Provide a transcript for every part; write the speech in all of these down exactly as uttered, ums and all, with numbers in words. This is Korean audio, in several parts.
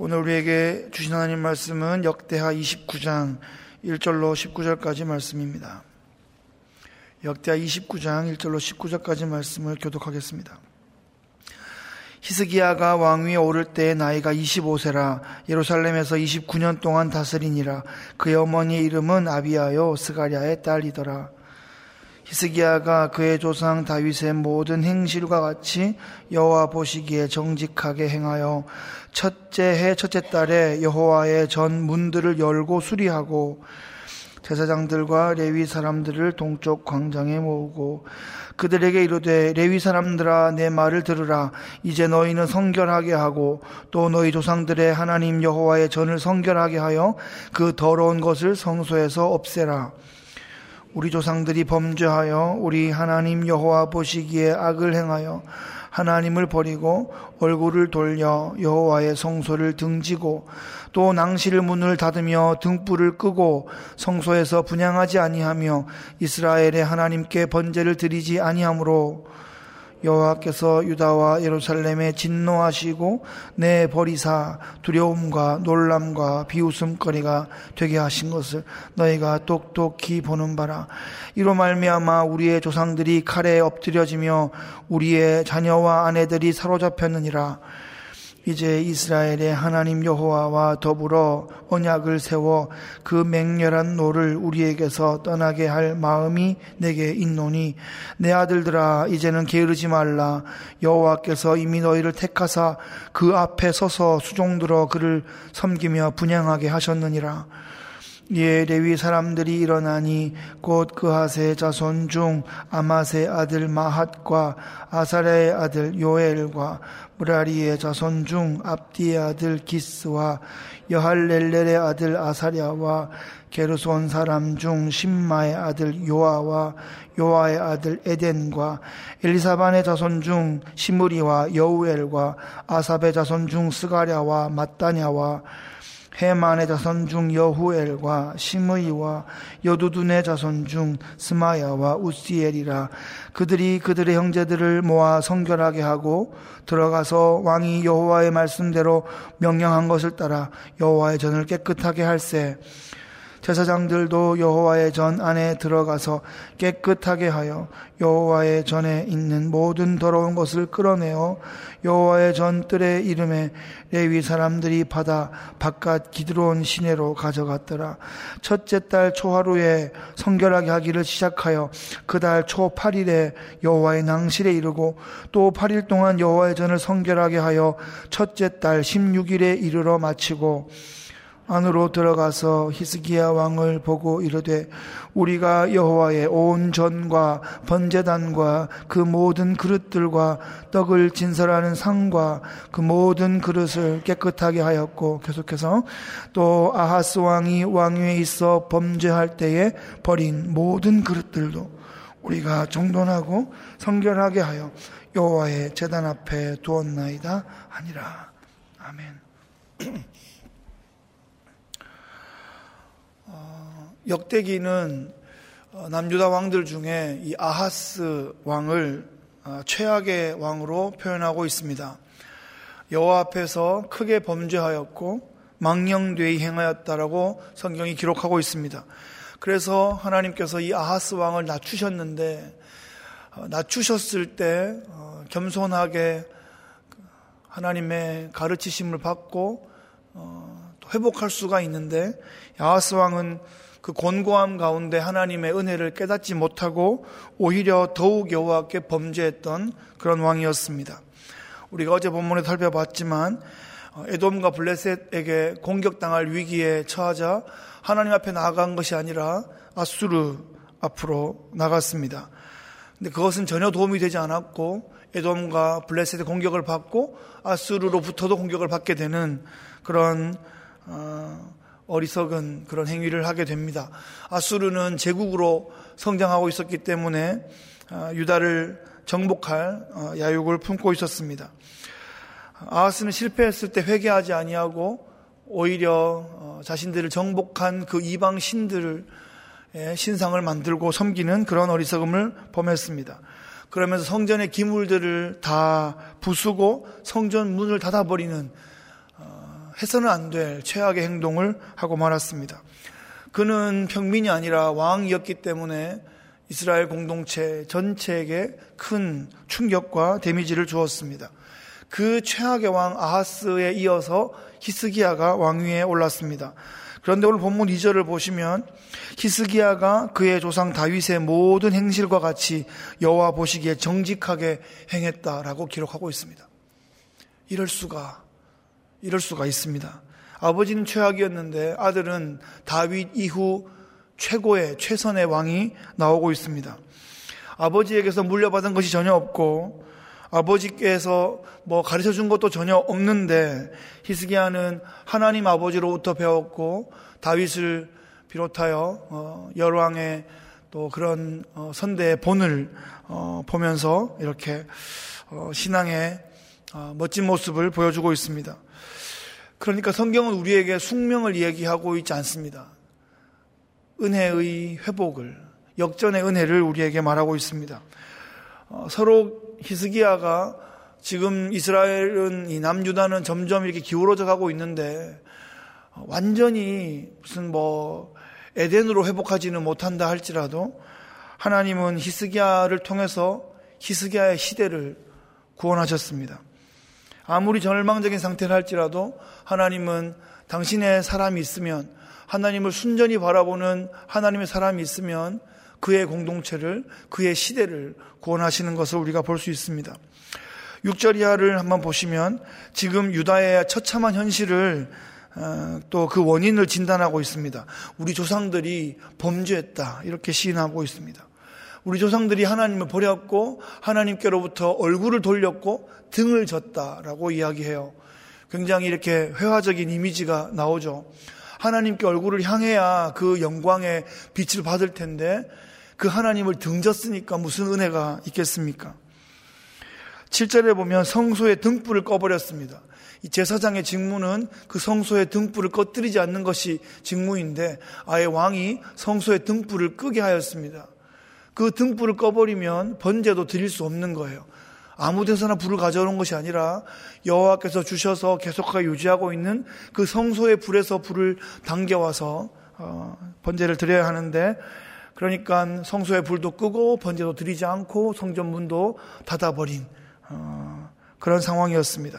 오늘 우리에게 주신 하나님 말씀은 역대하 이십구 장 일 절로 십구 절까지 말씀입니다. 역대하 이십구 장 일 절로 십구 절까지 말씀을 교독하겠습니다. 히스기야가 왕위에 오를 때의 나이가 이십오 세라. 예루살렘에서 이십구 년 동안 다스리니라. 그의 어머니의 이름은 아비야요 스가랴의 딸이더라. 히스기야가 그의 조상 다윗의 모든 행실과 같이 여호와 보시기에 정직하게 행하여 첫째 해 첫째 달에 여호와의 전 문들을 열고 수리하고 제사장들과 레위 사람들을 동쪽 광장에 모으고 그들에게 이르되 레위 사람들아 내 말을 들으라. 이제 너희는 성결하게 하고 또 너희 조상들의 하나님 여호와의 전을 성결하게 하여 그 더러운 것을 성소에서 없애라. 우리 조상들이 범죄하여 우리 하나님 여호와 보시기에 악을 행하여 하나님을 버리고 얼굴을 돌려 여호와의 성소를 등지고 또 낭실 문을 닫으며 등불을 끄고 성소에서 분향하지 아니하며 이스라엘의 하나님께 번제를 드리지 아니하므로 여호와께서 유다와 예루살렘에 진노하시고 내 버리사 두려움과 놀람과 비웃음거리가 되게 하신 것을 너희가 똑똑히 보는 바라. 이로 말미암아 우리의 조상들이 칼에 엎드려지며 우리의 자녀와 아내들이 사로잡혔느니라. 이제 이스라엘의 하나님 여호와와 더불어 언약을 세워 그 맹렬한 노를 우리에게서 떠나게 할 마음이 내게 있노니 내 아들들아 이제는 게으르지 말라. 여호와께서 이미 너희를 택하사 그 앞에 서서 수종들어 그를 섬기며 분향하게 하셨느니라. 이에 레위 사람들이 일어나니 곧 그핫의 자손 중 아맛의 아들 마핫과 아사랴의 아들 요엘과 무라리의 자손 중 압디의 아들 기스와 여할렐렐의 아들 아사랴와 게르손 사람 중 심마의 아들 요아와 요아의 아들 에덴과 엘리사반의 자손 중 시므리와 여우엘과 아삽의 자손 중 스가랴와 mat다냐와 헤만의 자손 중 여후엘과 시므이와 여두둔의 자손 중 스마야와 우시엘이라. 그들이 그들의 형제들을 모아 성결하게 하고 들어가서 왕이 여호와의 말씀대로 명령한 것을 따라 여호와의 전을 깨끗하게 할세. 제사장들도 여호와의 전 안에 들어가서 깨끗하게 하여 여호와의 전에 있는 모든 더러운 것을 끌어내어 여호와의 전 뜰의 이름에 레위 사람들이 받아 바깥 기드론 시내로 가져갔더라. 첫째 달 초하루에 성결하게 하기를 시작하여 그 달 초 팔 일에 여호와의 낭실에 이르고 또 팔 일 동안 여호와의 전을 성결하게 하여 첫째 달 십육 일에 이르러 마치고 안으로 들어가서 히스기야 왕을 보고 이르되 우리가 여호와의 온 전과 번제단과 그 모든 그릇들과 떡을 진설하는 상과 그 모든 그릇을 깨끗하게 하였고, 계속해서 또 아하스 왕이 왕위에 있어 범죄할 때에 버린 모든 그릇들도 우리가 정돈하고 성결하게 하여 여호와의 제단 앞에 두었나이다 하니라. 아멘. 역대기는 남유다 왕들 중에 이 아하스 왕을 최악의 왕으로 표현하고 있습니다. 여호와 앞에서 크게 범죄하였고 망령되이 행하였다라고 성경이 기록하고 있습니다. 그래서 하나님께서 이 아하스 왕을 낮추셨는데, 낮추셨을 때 겸손하게 하나님의 가르치심을 받고 회복할 수가 있는데, 아하스 왕은 그 곤고함 가운데 하나님의 은혜를 깨닫지 못하고 오히려 더욱 여호와께 범죄했던 그런 왕이었습니다. 우리가 어제 본문에 살펴봤지만 에돔과 블레셋에게 공격당할 위기에 처하자 하나님 앞에 나아간 것이 아니라 아수르 앞으로 나갔습니다. 근데 그것은 전혀 도움이 되지 않았고 에돔과 블레셋의 공격을 받고 아수르로부터도 공격을 받게 되는 그런 어, 어리석은 그런 행위를 하게 됩니다. 아수르는 제국으로 성장하고 있었기 때문에 유다를 정복할 야욕을 품고 있었습니다. 아하스는 실패했을 때 회개하지 아니하고 오히려 자신들을 정복한 그 이방 신들을 신상을 만들고 섬기는 그런 어리석음을 범했습니다. 그러면서 성전의 기물들을 다 부수고 성전 문을 닫아버리는 해서는 안 될 최악의 행동을 하고 말았습니다. 그는 평민이 아니라 왕이었기 때문에 이스라엘 공동체 전체에게 큰 충격과 데미지를 주었습니다. 그 최악의 왕 아하스에 이어서 히스기야가 왕위에 올랐습니다. 그런데 오늘 본문 이 절을 보시면 히스기야가 그의 조상 다윗의 모든 행실과 같이 여호와 보시기에 정직하게 행했다라고 기록하고 있습니다. 이럴 수가, 이럴 수가 있습니다. 아버지는 최악이었는데 아들은 다윗 이후 최고의 최선의 왕이 나오고 있습니다. 아버지에게서 물려받은 것이 전혀 없고 아버지께서 뭐 가르쳐준 것도 전혀 없는데 히스기야는 하나님 아버지로부터 배웠고 다윗을 비롯하여 열왕의 또 그런 선대의 본을 보면서 이렇게 신앙의 멋진 모습을 보여주고 있습니다. 그러니까 성경은 우리에게 숙명을 얘기하고 있지 않습니다. 은혜의 회복을, 역전의 은혜를 우리에게 말하고 있습니다. 어, 서로 히스기야가 지금 이스라엘은, 이 남유다는 점점 이렇게 기울어져 가고 있는데 어, 완전히 무슨 뭐 에덴으로 회복하지는 못한다 할지라도 하나님은 히스기야를 통해서 히스기야의 시대를 구원하셨습니다. 아무리 절망적인 상태를 할지라도 하나님은 당신의 사람이 있으면, 하나님을 순전히 바라보는 하나님의 사람이 있으면 그의 공동체를, 그의 시대를 구원하시는 것을 우리가 볼 수 있습니다. 육 절 이하를 한번 보시면 지금 유다의 처참한 현실을 또 그 원인을 진단하고 있습니다. 우리 조상들이 범죄했다, 이렇게 시인하고 있습니다. 우리 조상들이 하나님을 버렸고 하나님께로부터 얼굴을 돌렸고 등을 졌다라고 이야기해요. 굉장히 이렇게 회화적인 이미지가 나오죠. 하나님께 얼굴을 향해야 그 영광의 빛을 받을 텐데 그 하나님을 등졌으니까 무슨 은혜가 있겠습니까? 칠 절에 보면 성소의 등불을 꺼버렸습니다. 이 제사장의 직무는 그 성소의 등불을 꺼뜨리지 않는 것이 직무인데 아예 왕이 성소의 등불을 끄게 하였습니다. 그 등불을 꺼버리면 번제도 드릴 수 없는 거예요. 아무 데서나 불을 가져오는 것이 아니라 여호와께서 주셔서 계속하게 유지하고 있는 그 성소의 불에서 불을 당겨와서 어, 번제를 드려야 하는데, 그러니까 성소의 불도 끄고 번제도 드리지 않고 성전 문도 닫아버린 어, 그런 상황이었습니다.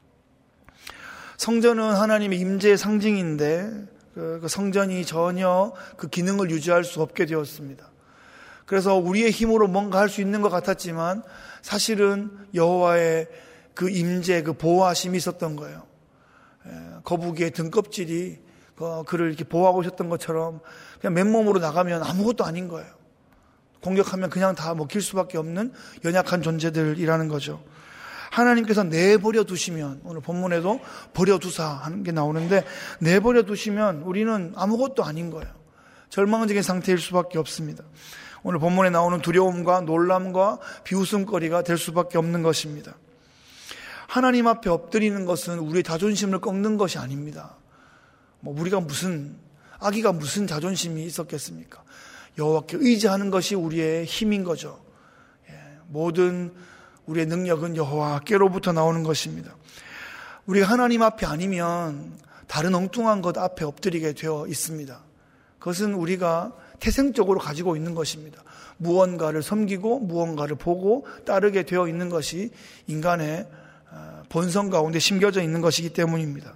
성전은 하나님의 임재의 상징인데 그, 그 성전이 전혀 그 기능을 유지할 수 없게 되었습니다. 그래서 우리의 힘으로 뭔가 할 수 있는 것 같았지만 사실은 여호와의 그 임재, 그 보호하심이 있었던 거예요. 거북이의 등껍질이 그를 이렇게 보호하고 있었던 것처럼 그냥 맨몸으로 나가면 아무것도 아닌 거예요. 공격하면 그냥 다 먹힐 수밖에 없는 연약한 존재들이라는 거죠. 하나님께서 내버려 두시면, 오늘 본문에도 버려두사 하는 게 나오는데 내버려 두시면 우리는 아무것도 아닌 거예요. 절망적인 상태일 수밖에 없습니다. 오늘 본문에 나오는 두려움과 놀람과 비웃음거리가 될 수밖에 없는 것입니다. 하나님 앞에 엎드리는 것은 우리의 자존심을 꺾는 것이 아닙니다. 뭐 우리가 무슨, 아기가 무슨 자존심이 있었겠습니까? 여호와께 의지하는 것이 우리의 힘인 거죠. 예, 모든 우리의 능력은 여호와께로부터 나오는 것입니다. 우리가 하나님 앞에 아니면 다른 엉뚱한 것 앞에 엎드리게 되어 있습니다. 그것은 우리가 태생적으로 가지고 있는 것입니다. 무언가를 섬기고 무언가를 보고 따르게 되어 있는 것이 인간의 본성 가운데 심겨져 있는 것이기 때문입니다.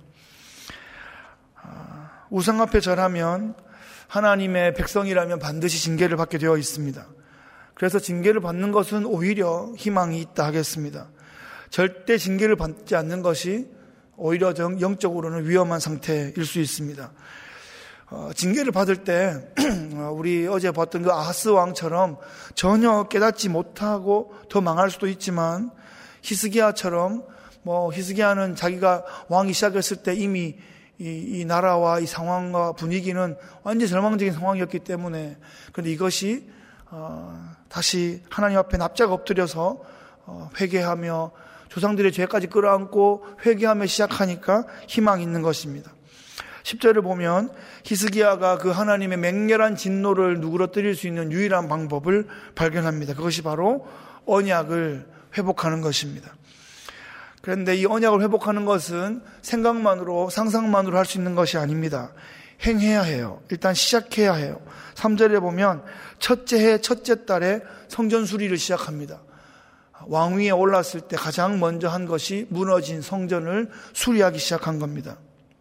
우상 앞에 절하면 하나님의 백성이라면 반드시 징계를 받게 되어 있습니다. 그래서 징계를 받는 것은 오히려 희망이 있다 하겠습니다. 절대 징계를 받지 않는 것이 오히려 영적으로는 위험한 상태일 수 있습니다. 어, 징계를 받을 때 우리 어제 봤던 그 아하스 왕처럼 전혀 깨닫지 못하고 더 망할 수도 있지만, 히스기야처럼 뭐 히스기야는 자기가 왕이 시작했을 때 이미 이, 이 나라와 이 상황과 분위기는 완전히 절망적인 상황이었기 때문에, 그런데 이것이 어, 다시 하나님 앞에 납작 엎드려서 어, 회개하며 조상들의 죄까지 끌어안고 회개하며 시작하니까 희망이 있는 것입니다. 십 절을 보면 히스기야가 그 하나님의 맹렬한 진노를 누그러뜨릴 수 있는 유일한 방법을 발견합니다. 그것이 바로 언약을 회복하는 것입니다. 그런데 이 언약을 회복하는 것은 생각만으로, 상상만으로 할 수 있는 것이 아닙니다. 행해야 해요. 일단 시작해야 해요. 삼 절에 보면 첫째 해 첫째 달에 성전 수리를 시작합니다. 왕위에 올랐을 때 가장 먼저 한 것이 무너진 성전을 수리하기 시작한 겁니다.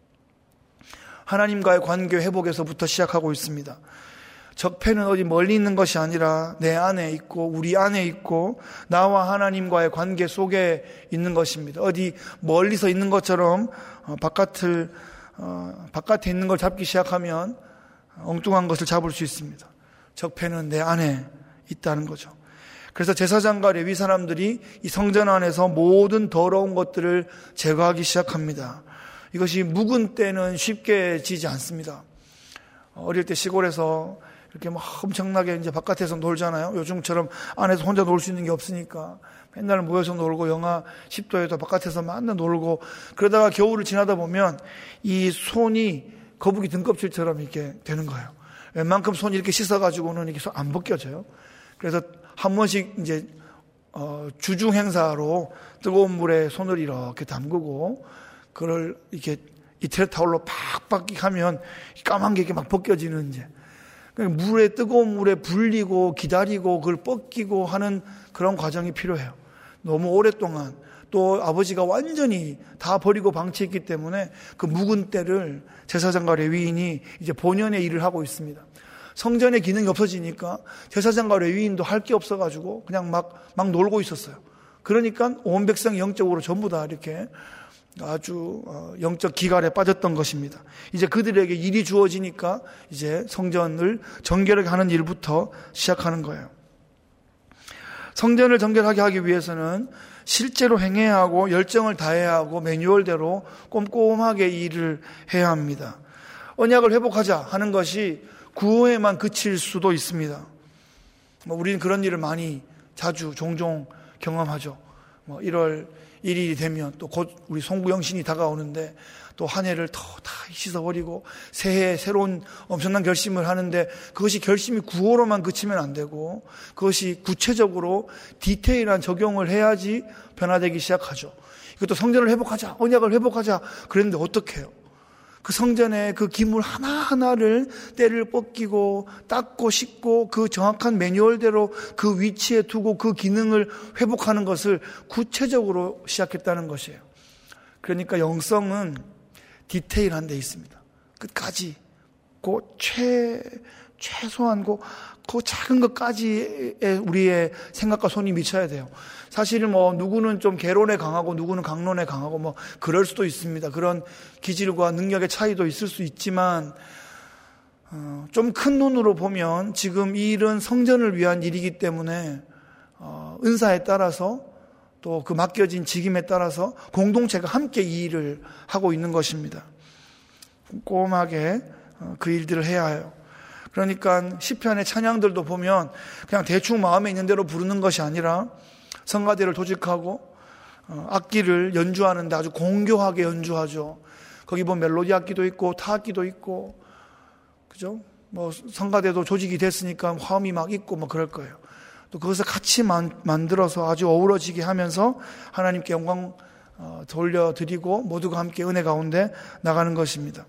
하나님과의 관계 회복에서부터 시작하고 있습니다. 적폐는 어디 멀리 있는 것이 아니라 내 안에 있고 우리 안에 있고 나와 하나님과의 관계 속에 있는 것입니다. 어디 멀리서 있는 것처럼 바깥을 어, 바깥에 있는 걸 잡기 시작하면 엉뚱한 것을 잡을 수 있습니다. 적폐는 내 안에 있다는 거죠. 그래서 제사장과 레위 사람들이 이 성전 안에서 모든 더러운 것들을 제거하기 시작합니다. 이것이 묵은 때는 쉽게 지지 않습니다. 어릴 때 시골에서 이렇게 막 엄청나게 이제 바깥에서 놀잖아요. 요즘처럼 안에서 혼자 놀 수 있는 게 없으니까 맨날 모여서 놀고 영하 십 도에도 바깥에서 맨날 놀고 그러다가 겨울을 지나다 보면 이 손이 거북이 등껍질처럼 이렇게 되는 거예요. 웬만큼 손이 이렇게 씻어가지고는 이렇게 손 안 벗겨져요. 그래서 한 번씩 이제 어, 주중 행사로 뜨거운 물에 손을 이렇게 담그고 그걸 이렇게 이태리 타올로 팍팍 하면 까만 게 이렇게 막 벗겨지는 이제 물에 뜨거운 물에 불리고 기다리고 그걸 벗기고 하는 그런 과정이 필요해요. 너무 오랫동안 또 아버지가 완전히 다 버리고 방치했기 때문에 그 묵은 때를 제사장과 레위인이 이제 본연의 일을 하고 있습니다. 성전의 기능이 없어지니까 제사장과 레위인도 할 게 없어가지고 그냥 막, 막 놀고 있었어요. 그러니까 온 백성이 영적으로 전부 다 이렇게 아주 영적 기갈에 빠졌던 것입니다. 이제 그들에게 일이 주어지니까 이제 성전을 정결하게 하는 일부터 시작하는 거예요. 성전을 정결하게 하기 위해서는 실제로 행해야 하고 열정을 다해야 하고 매뉴얼대로 꼼꼼하게 일을 해야 합니다. 언약을 회복하자 하는 것이 구호에만 그칠 수도 있습니다. 뭐 우리는 그런 일을 많이 자주 종종 경험하죠. 뭐 일월 일 일이 되면 또 곧 우리 송구영신이 다가오는데 또 한 해를 더 다 씻어버리고 새해 새로운 엄청난 결심을 하는데 그것이 결심이 구호로만 그치면 안 되고 그것이 구체적으로 디테일한 적용을 해야지 변화되기 시작하죠. 이것도 성전을 회복하자, 언약을 회복하자 그랬는데 어떻게 해요? 그 성전의 그 기물 하나하나를 때를 벗기고 닦고 씻고 그 정확한 매뉴얼대로 그 위치에 두고 그 기능을 회복하는 것을 구체적으로 시작했다는 것이에요. 그러니까 영성은 디테일한 데 있습니다. 끝까지 그 최, 최소한 그, 그 작은 것까지 우리의 생각과 손이 미쳐야 돼요. 사실 뭐 누구는 좀 개론에 강하고 누구는 강론에 강하고 뭐 그럴 수도 있습니다. 그런 기질과 능력의 차이도 있을 수 있지만 어, 좀 큰 눈으로 보면 지금 이 일은 성전을 위한 일이기 때문에 어, 은사에 따라서 또 그 맡겨진 직임에 따라서 공동체가 함께 이 일을 하고 있는 것입니다. 꼼꼼하게 어, 그 일들을 해야 해요. 그러니까 시편의 찬양들도 보면 그냥 대충 마음에 있는 대로 부르는 것이 아니라 성가대를 조직하고 어, 악기를 연주하는데 아주 공교하게 연주하죠. 거기 보면 멜로디 악기도 있고 타악기도 있고, 그죠? 뭐 성가대도 조직이 됐으니까 화음이 막 있고 뭐 그럴 거예요. 또 그것을 같이 만, 만들어서 아주 어우러지게 하면서 하나님께 영광 어, 돌려드리고 모두가 함께 은혜 가운데 나가는 것입니다.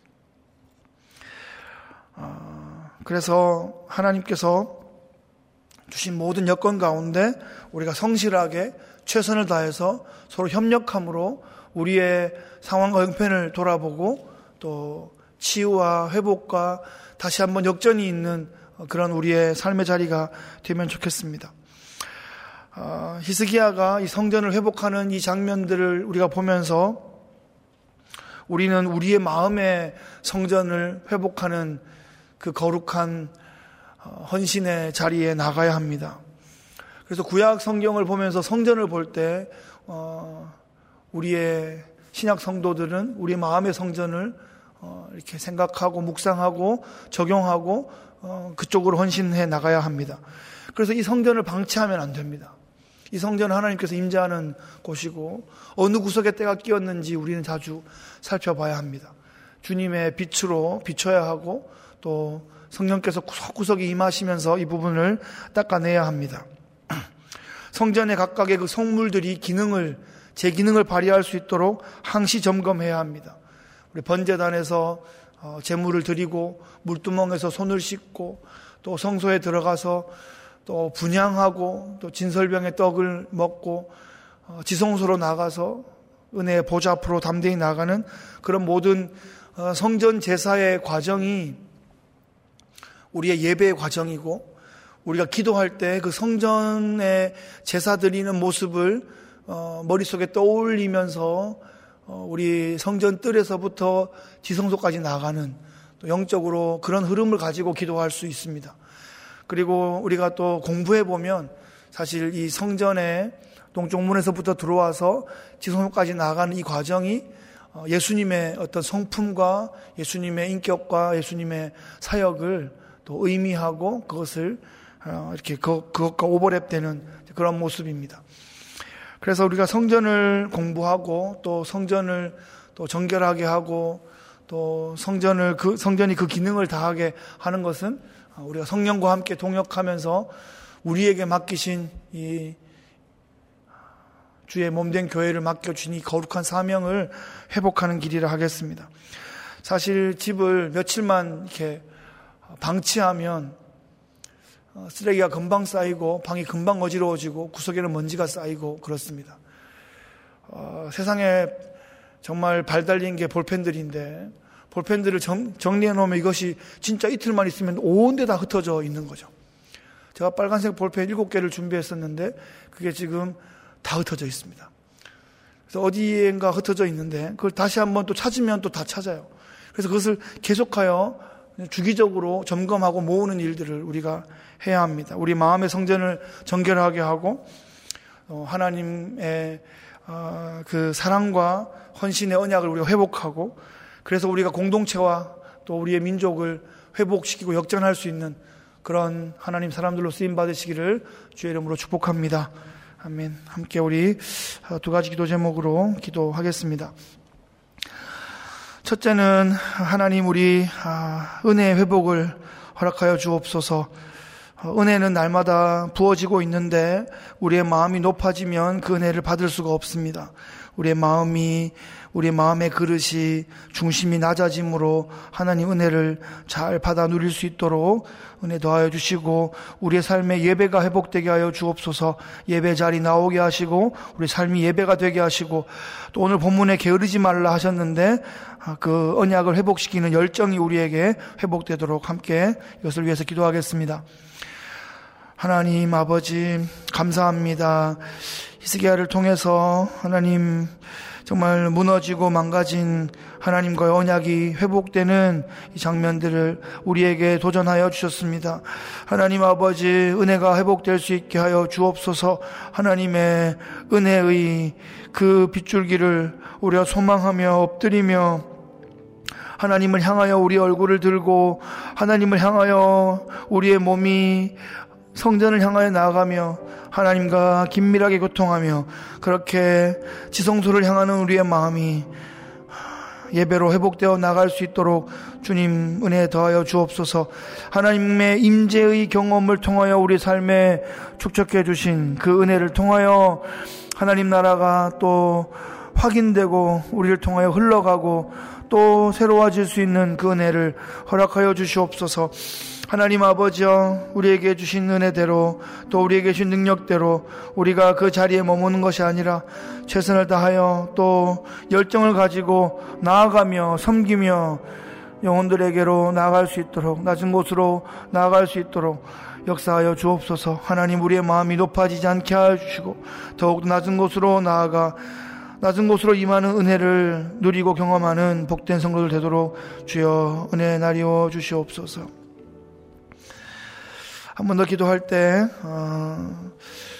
어, 그래서 하나님께서 주신 모든 여건 가운데 우리가 성실하게 최선을 다해서 서로 협력함으로 우리의 상황과 형편을 돌아보고 또 치유와 회복과 다시 한번 역전이 있는 그런 우리의 삶의 자리가 되면 좋겠습니다. 어, 히스기야가 이 성전을 회복하는 이 장면들을 우리가 보면서 우리는 우리의 마음의 성전을 회복하는 그 거룩한 헌신의 자리에 나가야 합니다. 그래서 구약 성경을 보면서 성전을 볼 때 어, 우리의 신약 성도들은 우리 마음의 성전을 어, 이렇게 생각하고 묵상하고 적용하고 어, 그쪽으로 헌신해 나가야 합니다. 그래서 이 성전을 방치하면 안 됩니다. 이 성전은 하나님께서 임재하는 곳이고 어느 구석에 때가 끼었는지 우리는 자주 살펴봐야 합니다. 주님의 빛으로 비춰야 하고 또 성령께서 구석구석에 임하시면서 이 부분을 닦아내야 합니다. 성전의 각각의 그 성물들이 기능을, 제 기능을 발휘할 수 있도록 항시 점검해야 합니다. 우리 번제단에서 제물을 드리고 물두멍에서 손을 씻고 또 성소에 들어가서 또 분향하고 또 진설병의 떡을 먹고 지성소로 나가서 은혜의 보좌 앞으로 담대히 나가는 그런 모든 성전 제사의 과정이 우리의 예배의 과정이고, 우리가 기도할 때 그 성전에 제사 드리는 모습을 머릿속에 떠올리면서 우리 성전 뜰에서부터 지성소까지 나가는 또 영적으로 그런 흐름을 가지고 기도할 수 있습니다. 그리고 우리가 또 공부해 보면 사실 이 성전에 동쪽 문에서부터 들어와서 지성소까지 나가는 이 과정이 예수님의 어떤 성품과 예수님의 인격과 예수님의 사역을 또 의미하고 그것을 이렇게 그것과 오버랩되는 그런 모습입니다. 그래서 우리가 성전을 공부하고 또 성전을 또 정결하게 하고 또 성전을 그 성전이 그 기능을 다하게 하는 것은 우리가 성령과 함께 동역하면서 우리에게 맡기신 이 주의 몸된 교회를 맡겨주신 이 거룩한 사명을 회복하는 길이라 하겠습니다. 사실 집을 며칠만 이렇게 방치하면 쓰레기가 금방 쌓이고 방이 금방 어지러워지고 구석에는 먼지가 쌓이고 그렇습니다. 어, 세상에 정말 발달린 게 볼펜들인데 볼펜들을 정, 정리해 놓으면 이것이 진짜 이틀만 있으면 온 데 다 흩어져 있는 거죠. 제가 빨간색 볼펜 일곱 개를 준비했었는데 그게 지금 다 흩어져 있습니다. 그래서 어디엔가 흩어져 있는데 그걸 다시 한번 또 찾으면 또 다 찾아요. 그래서 그것을 계속하여 주기적으로 점검하고 모으는 일들을 우리가 해야 합니다. 우리 마음의 성전을 정결하게 하고 하나님의 그 사랑과 헌신의 언약을 우리가 회복하고, 그래서 우리가 공동체와 또 우리의 민족을 회복시키고 역전할 수 있는 그런 하나님 사람들로 쓰임 받으시기를 주의 이름으로 축복합니다. 아멘. 함께 우리 두 가지 기도 제목으로 기도하겠습니다. 첫째는 하나님 우리 은혜의 회복을 허락하여 주옵소서. 은혜는 날마다 부어지고 있는데 우리의 마음이 높아지면 그 은혜를 받을 수가 없습니다. 우리의 마음이, 우리의 마음의 그릇이, 중심이 낮아짐으로 하나님 은혜를 잘 받아 누릴 수 있도록 은혜 더하여 주시고, 우리의 삶의 예배가 회복되게 하여 주옵소서. 예배 자리 나오게 하시고 우리 삶이 예배가 되게 하시고, 또 오늘 본문에 게으르지 말라 하셨는데 그 언약을 회복시키는 열정이 우리에게 회복되도록 함께 이것을 위해서 기도하겠습니다. 하나님 아버지 감사합니다. 히스기야를 통해서 하나님 정말 무너지고 망가진 하나님과의 언약이 회복되는 이 장면들을 우리에게 도전하여 주셨습니다. 하나님 아버지 은혜가 회복될 수 있게 하여 주옵소서. 하나님의 은혜의 그 빗줄기를 우리가 소망하며 엎드리며 하나님을 향하여 우리 얼굴을 들고 하나님을 향하여 우리의 몸이 성전을 향하여 나아가며 하나님과 긴밀하게 교통하며 그렇게 지성소를 향하는 우리의 마음이 예배로 회복되어 나갈 수 있도록 주님 은혜 더하여 주옵소서. 하나님의 임재의 경험을 통하여 우리 삶에 축적해 주신 그 은혜를 통하여 하나님 나라가 또 확인되고 우리를 통하여 흘러가고 또 새로워질 수 있는 그 은혜를 허락하여 주시옵소서. 하나님 아버지여, 우리에게 주신 은혜대로 또 우리에게 주신 능력대로 우리가 그 자리에 머무는 것이 아니라 최선을 다하여 또 열정을 가지고 나아가며 섬기며 영혼들에게로 나아갈 수 있도록, 낮은 곳으로 나아갈 수 있도록 역사하여 주옵소서. 하나님 우리의 마음이 높아지지 않게 하여 주시고 더욱 낮은 곳으로 나아가 낮은 곳으로 임하는 은혜를 누리고 경험하는 복된 성도들 되도록 주여 은혜 나리워 주시옵소서. 한 번 더 기도할 때 어,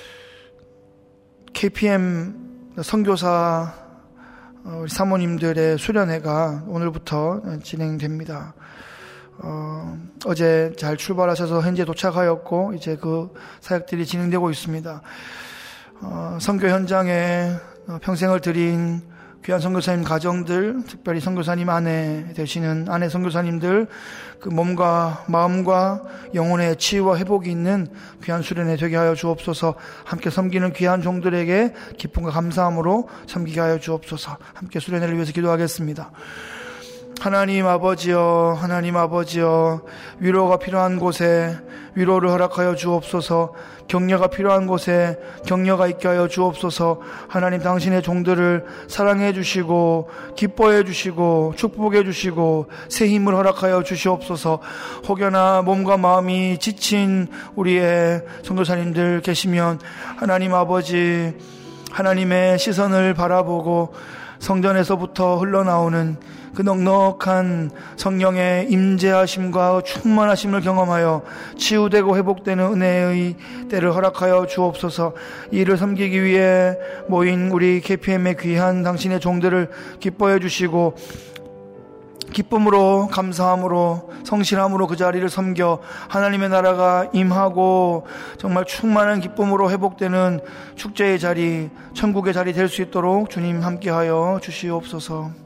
케이피엠 선교사 어, 우리 사모님들의 수련회가 오늘부터 진행됩니다. 어, 어제 잘 출발하셔서 현재 도착하였고 이제 그 사역들이 진행되고 있습니다. 어, 선교 현장에 평생을 드린 귀한 선교사님 가정들, 특별히 선교사님 아내 되시는 아내 선교사님들, 그 몸과 마음과 영혼의 치유와 회복이 있는 귀한 수련회 되게 하여 주옵소서. 함께 섬기는 귀한 종들에게 기쁨과 감사함으로 섬기게 하여 주옵소서. 함께 수련회를 위해서 기도하겠습니다. 하나님 아버지여, 하나님 아버지여, 위로가 필요한 곳에 위로를 허락하여 주옵소서. 격려가 필요한 곳에 격려가 있게 하여 주옵소서. 하나님, 당신의 종들을 사랑해 주시고 기뻐해 주시고 축복해 주시고 새 힘을 허락하여 주시옵소서. 혹여나 몸과 마음이 지친 우리의 선교사님들 계시면 하나님 아버지, 하나님의 시선을 바라보고 성전에서부터 흘러나오는 그 넉넉한 성령의 임재하심과 충만하심을 경험하여 치유되고 회복되는 은혜의 때를 허락하여 주옵소서. 이를 섬기기 위해 모인 우리 케이피엠의 귀한 당신의 종들을 기뻐해 주시고 기쁨으로, 감사함으로, 성실함으로 그 자리를 섬겨 하나님의 나라가 임하고 정말 충만한 기쁨으로 회복되는 축제의 자리, 천국의 자리 될 수 있도록 주님 함께하여 주시옵소서.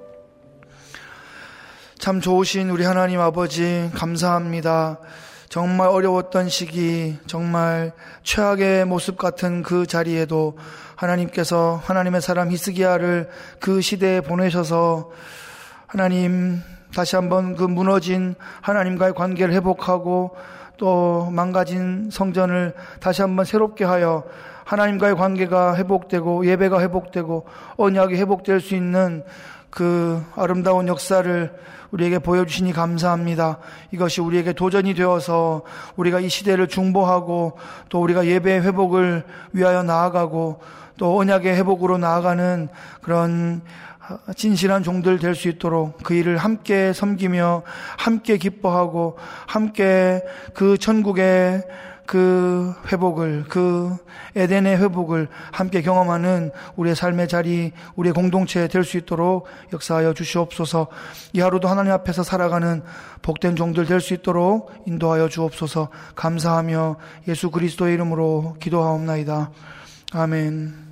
참 좋으신 우리 하나님 아버지, 감사합니다. 정말 어려웠던 시기, 정말 최악의 모습 같은 그 자리에도 하나님께서 하나님의 사람 히스기야를 그 시대에 보내셔서 하나님, 다시 한번 그 무너진 하나님과의 관계를 회복하고 또 망가진 성전을 다시 한번 새롭게 하여 하나님과의 관계가 회복되고 예배가 회복되고 언약이 회복될 수 있는 그 아름다운 역사를 우리에게 보여주시니 감사합니다. 이것이 우리에게 도전이 되어서 우리가 이 시대를 중보하고 또 우리가 예배의 회복을 위하여 나아가고 또 언약의 회복으로 나아가는 그런 진실한 종들 될 수 있도록 그 일을 함께 섬기며 함께 기뻐하고 함께 그 천국의 그 회복을, 그 에덴의 회복을 함께 경험하는 우리의 삶의 자리, 우리의 공동체 될 수 있도록 역사하여 주시옵소서. 이 하루도 하나님 앞에서 살아가는 복된 종들 될 수 있도록 인도하여 주옵소서. 감사하며 예수 그리스도의 이름으로 기도하옵나이다. 아멘.